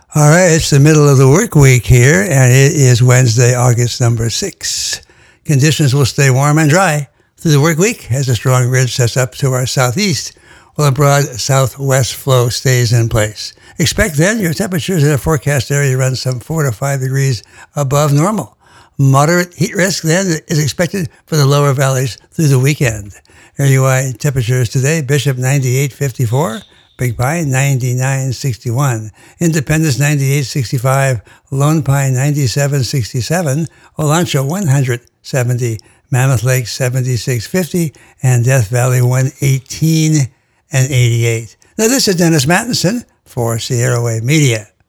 All right, it's the middle of the work week here, and it is Wednesday, August number 6. Conditions will stay warm and dry through the work week as a strong ridge sets up to our southeast, while a broad southwest flow stays in place. Expect then your temperatures in the forecast area run some 4 to 5 degrees above normal. Moderate heat risk then is expected for the lower valleys through the weekend. AUI temperatures today, Bishop 98.54. Big Pine 99.61, Independence 98.65, Lone Pine 97.67, Olancho 170, Mammoth Lake 76.50, and Death Valley 118 and 88. Now this is Dennis Mattinson for Sierra Wave Media.